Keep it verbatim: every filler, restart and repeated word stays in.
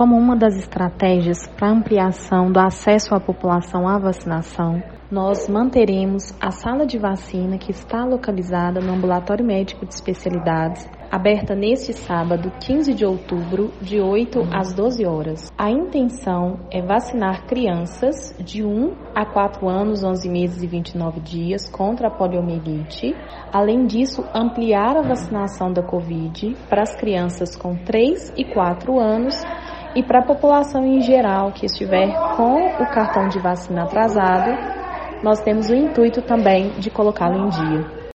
Como uma das estratégias para ampliação do acesso à população à vacinação, nós manteremos a sala de vacina que está localizada no Ambulatório Médico de Especialidades, aberta neste sábado, quinze de outubro, de oito às doze horas. A intenção é vacinar crianças de um a quatro anos, onze meses e vinte e nove dias contra a poliomielite. Além disso, ampliar a vacinação da Covid para as crianças com três e quatro anos e para a população em geral que estiver com o cartão de vacina atrasado. Nós temos o intuito também de colocá-lo em dia.